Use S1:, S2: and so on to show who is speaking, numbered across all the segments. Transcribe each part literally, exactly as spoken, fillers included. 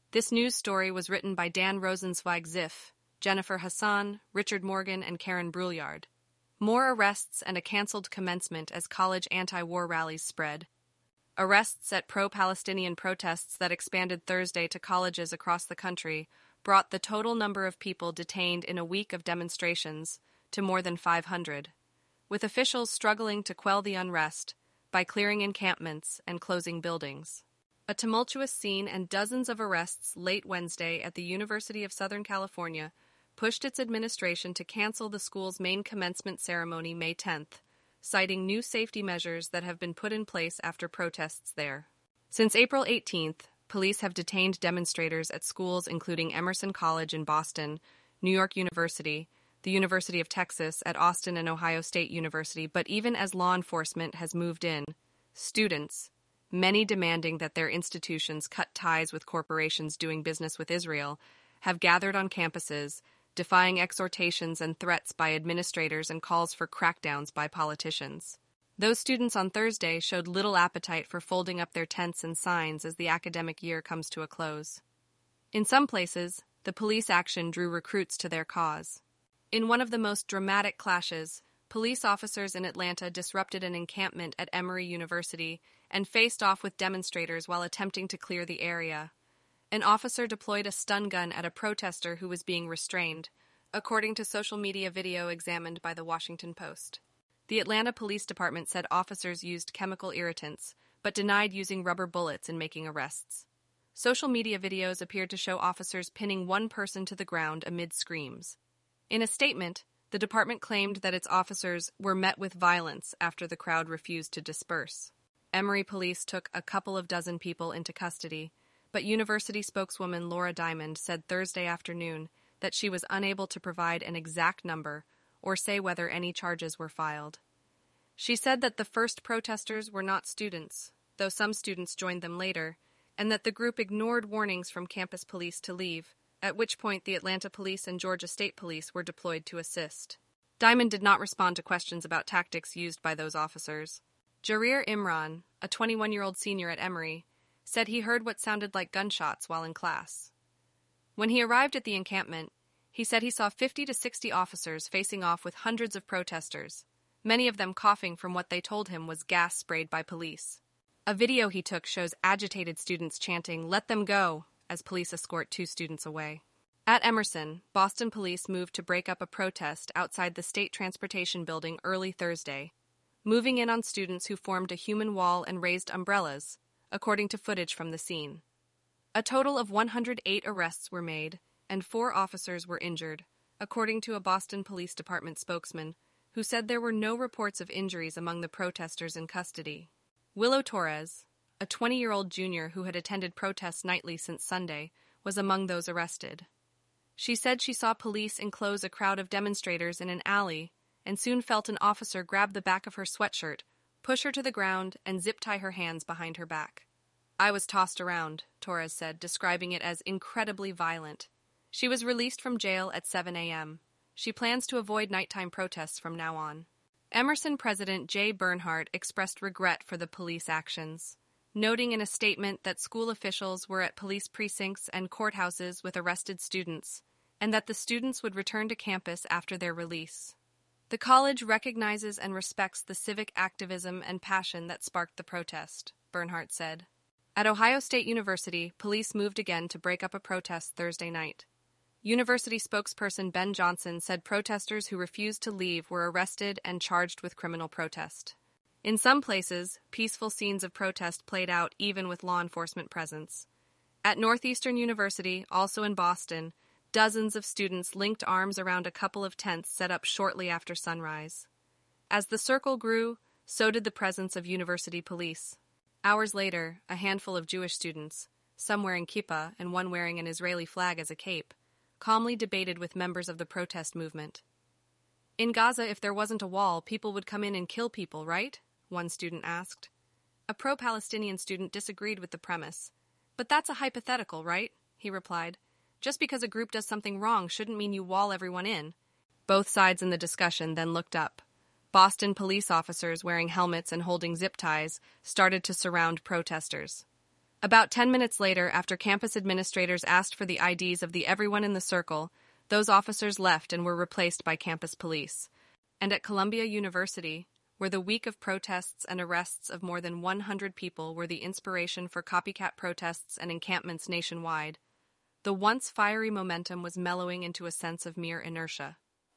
S1: This news story was written by Dan Rosenzweig-Ziff, Jennifer Hassan, Richard Morgan, and Karen Brouillard. More arrests and a canceled commencement as college anti-war rallies spread. Arrests at pro-Palestinian protests that expanded Thursday to colleges across the country brought the total number of people detained in a week of demonstrations to more than five hundred, with officials struggling to quell the unrest by clearing encampments and closing buildings. A tumultuous scene and dozens of arrests late Wednesday at the University of Southern California pushed its administration to cancel the school's main commencement ceremony May tenth, citing new safety measures that have been put in place after protests there. Since April eighteenth, police have detained demonstrators at schools including Emerson College in Boston, New York University, the University of Texas at Austin, and Ohio State University. But even as law enforcement has moved in, students, many demanding that their institutions cut ties with corporations doing business with Israel, have gathered on campuses, defying exhortations and threats by administrators and calls for crackdowns by politicians. Those students on Thursday showed little appetite for folding up their tents and signs as the academic year comes to a close. In some places, the police action drew recruits to their cause. In one of the most dramatic clashes, police officers in Atlanta disrupted an encampment at Emory University and faced off with demonstrators while attempting to clear the area. An officer deployed a stun gun at a protester who was being restrained, according to social media video examined by the Washington Post. The Atlanta Police Department said officers used chemical irritants, but denied using rubber bullets in making arrests. Social media videos appeared to show officers pinning one person to the ground amid screams. In a statement, the department claimed that its officers were met with violence after the crowd refused to disperse. Emory police took a couple of dozen people into custody, but university spokeswoman Laura Diamond said Thursday afternoon that she was unable to provide an exact number or say whether any charges were filed. She said that the first protesters were not students, though some students joined them later, and that the group ignored warnings from campus police to leave, at which point the Atlanta Police and Georgia State Police were deployed to assist. Diamond did not respond to questions about tactics used by those officers. Jarir Imran, a twenty-one-year-old senior at Emory, said he heard what sounded like gunshots while in class. When he arrived at the encampment, he said he saw fifty to sixty officers facing off with hundreds of protesters, many of them coughing from what they told him was gas sprayed by police. A video he took shows agitated students chanting, "Let them go," as police escort two students away. At Emerson, Boston police moved to break up a protest outside the State Transportation Building early Thursday, moving in on students who formed a human wall and raised umbrellas, according to footage from the scene. A total of one hundred eight arrests were made, and four officers were injured, according to a Boston Police Department spokesman, who said there were no reports of injuries among the protesters in custody. Willow Torres, a twenty-year-old junior who had attended protests nightly since Sunday, was among those arrested. She said she saw police enclose a crowd of demonstrators in an alley and soon felt an officer grab the back of her sweatshirt, push her to the ground, and zip-tie her hands behind her back. "I was tossed around," Torres said, describing it as incredibly violent. She was released from jail at seven a.m. She plans to avoid nighttime protests from now on. Emerson President Jay Bernhardt expressed regret for the police actions, noting in a statement that school officials were at police precincts and courthouses with arrested students, and that the students would return to campus after their release. The college recognizes and respects the civic activism and passion that sparked the protest, Bernhardt said. At Ohio State University, police moved again to break up a protest Thursday night. University spokesperson Ben Johnson said protesters who refused to leave were arrested and charged with criminal protest. In some places, peaceful scenes of protest played out even with law enforcement presence. At Northeastern University, also in Boston, dozens of students linked arms around a couple of tents set up shortly after sunrise. As the circle grew, so did the presence of university police. Hours later, a handful of Jewish students, some wearing kippah and one wearing an Israeli flag as a cape, calmly debated with members of the protest movement. "In Gaza, if there wasn't a wall, people would come in and kill people, right?" one student asked. A pro-Palestinian student disagreed with the premise. "But that's a hypothetical, right?" he replied. "Just because a group does something wrong shouldn't mean you wall everyone in." Both sides in the discussion then looked up. Boston police officers wearing helmets and holding zip ties started to surround protesters. About ten minutes later, after campus administrators asked for the I Ds of the everyone in the circle, those officers left and were replaced by campus police. And at Columbia University, where the week of protests and arrests of more than one hundred people were the inspiration for copycat protests and encampments nationwide, the once fiery momentum was mellowing into a sense of mere inertia.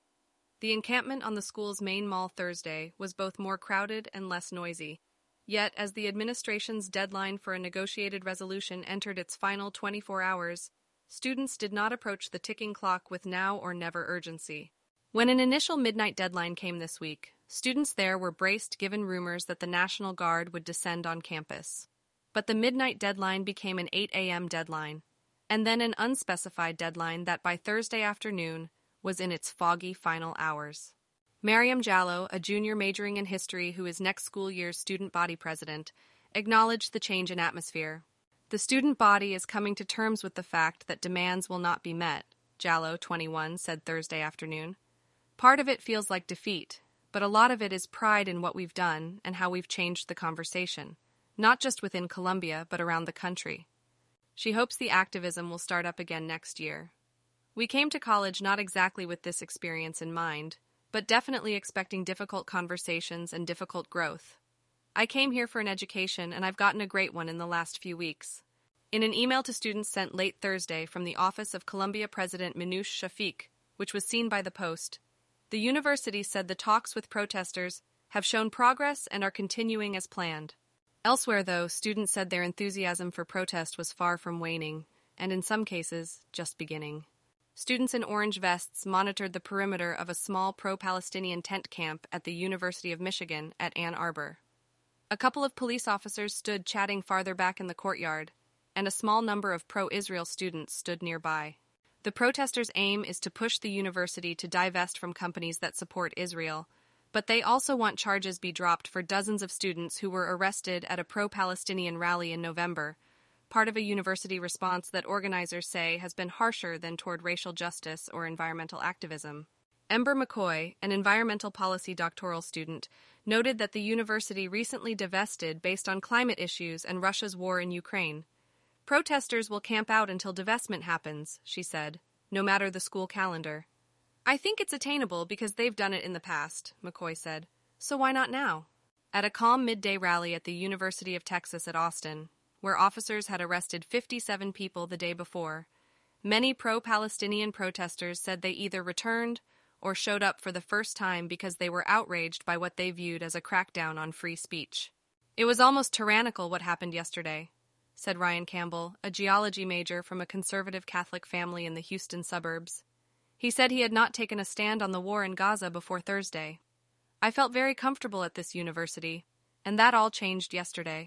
S1: The encampment on the school's main mall Thursday was both more crowded and less noisy. Yet, as the administration's deadline for a negotiated resolution entered its final twenty-four hours, students did not approach the ticking clock with now or never urgency. When an initial midnight deadline came this week, students there were braced given rumors that the National Guard would descend on campus. But the midnight deadline became an eight a.m. deadline, and then an unspecified deadline that by Thursday afternoon was in its foggy final hours. Mariam Jallo, a junior majoring in history who is next school year's student body president, acknowledged the change in atmosphere. The student body is coming to terms with the fact that demands will not be met, Jallo, twenty-one, said Thursday afternoon. Part of it feels like defeat, but a lot of it is pride in what we've done and how we've changed the conversation, not just within Columbia, but around the country. She hopes the activism will start up again next year. We came to college not exactly with this experience in mind, but definitely expecting difficult conversations and difficult growth. I came here for an education, and I've gotten a great one in the last few weeks. In an email to students sent late Thursday from the office of Columbia President Minouche Shafik, which was seen by the Post, the university said the talks with protesters have shown progress and are continuing as planned. Elsewhere, though, students said their enthusiasm for protest was far from waning, and in some cases, just beginning. Students in orange vests monitored the perimeter of a small pro-Palestinian tent camp at the University of Michigan at Ann Arbor. A couple of police officers stood chatting farther back in the courtyard, and a small number of pro-Israel students stood nearby. The protesters' aim is to push the university to divest from companies that support Israel, but they also want charges be dropped for dozens of students who were arrested at a pro-Palestinian rally in November, part of a university response that organizers say has been harsher than toward racial justice or environmental activism. Ember McCoy, an environmental policy doctoral student, noted that the university recently divested based on climate issues and Russia's war in Ukraine. Protesters will camp out until divestment happens, she said, no matter the school calendar. I think it's attainable because they've done it in the past, McCoy said. So why not now? At a calm midday rally at the University of Texas at Austin, where officers had arrested fifty-seven people the day before, many pro-Palestinian protesters said they either returned or showed up for the first time because they were outraged by what they viewed as a crackdown on free speech. It was almost tyrannical what happened yesterday, said Ryan Campbell, a geology major from a conservative Catholic family in the Houston suburbs. He said he had not taken a stand on the war in Gaza before Thursday. I felt very comfortable at this university, and that all changed yesterday.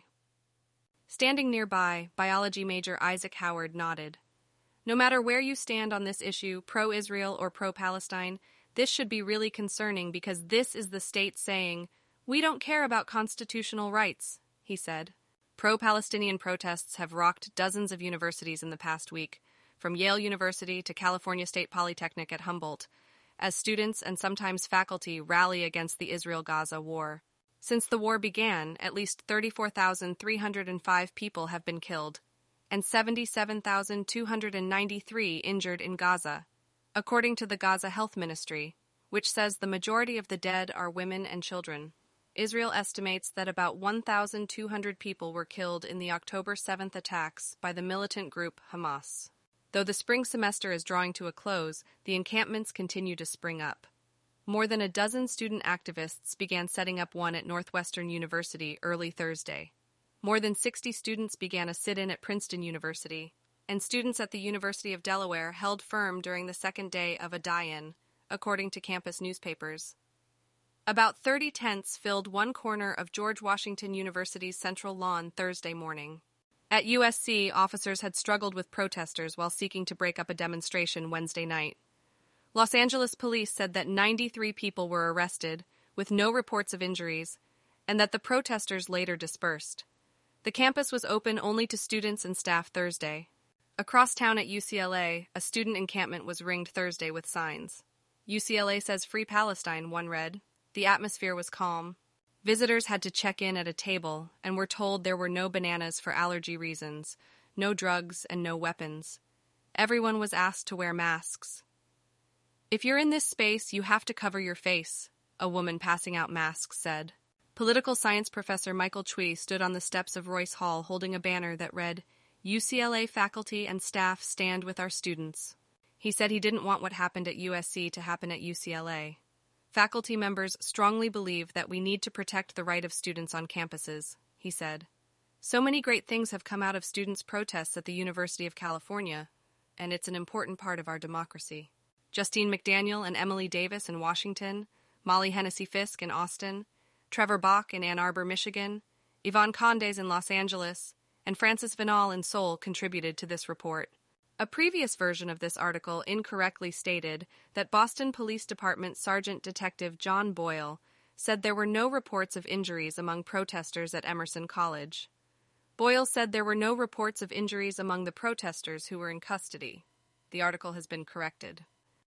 S1: Standing nearby, biology major Isaac Howard nodded. No matter where you stand on this issue, pro-Israel or pro-Palestine, this should be really concerning because this is the state saying, "We don't care about constitutional rights," he said. Pro-Palestinian protests have rocked dozens of universities in the past week, from Yale University to California State Polytechnic at Humboldt, as students and sometimes faculty rally against the Israel-Gaza war. Since the war began, at least thirty-four thousand three hundred five people have been killed, and seventy-seven thousand two hundred ninety-three injured in Gaza, according to the Gaza Health Ministry, which says the majority of the dead are women and children. Israel estimates that about one thousand two hundred people were killed in the October seventh attacks by the militant group Hamas. Though the spring semester is drawing to a close, the encampments continue to spring up. More than a dozen student activists began setting up one at Northwestern University early Thursday. More than sixty students began a sit-in at Princeton University, and students at the University of Delaware held firm during the second day of a die-in, according to campus newspapers. About thirty tents filled one corner of George Washington University's central lawn Thursday morning. At U S C, officers had struggled with protesters while seeking to break up a demonstration Wednesday night. Los Angeles police said that ninety-three people were arrested, with no reports of injuries, and that the protesters later dispersed. The campus was open only to students and staff Thursday. Across town at U C L A, a student encampment was ringed Thursday with signs. U C L A says Free Palestine, one read. The atmosphere was calm. Visitors had to check in at a table and were told there were no bananas for allergy reasons, no drugs, and no weapons. Everyone was asked to wear masks. "If you're in this space, you have to cover your face," a woman passing out masks said. Political science professor Michael Cui stood on the steps of Royce Hall holding a banner that read, "U C L A faculty and staff stand with our students." He said he didn't want what happened at U S C to happen at U C L A. "Faculty members strongly believe that we need to protect the right of students on campuses," he said. "So many great things have come out of students' protests at the University of California, and it's an important part of our democracy." Justine McDaniel and Emily Davis in Washington, Molly Hennessy Fisk in Austin, Trevor Bach in Ann Arbor, Michigan, Yvonne Condes in Los Angeles, and Francis Vinal in Seoul contributed to this report. A previous version of this article incorrectly stated that Boston Police Department Sergeant Detective John Boyle said there were no reports of injuries among protesters at Emerson College. Boyle said there were no reports of injuries among the protesters who were in custody. The article has been corrected.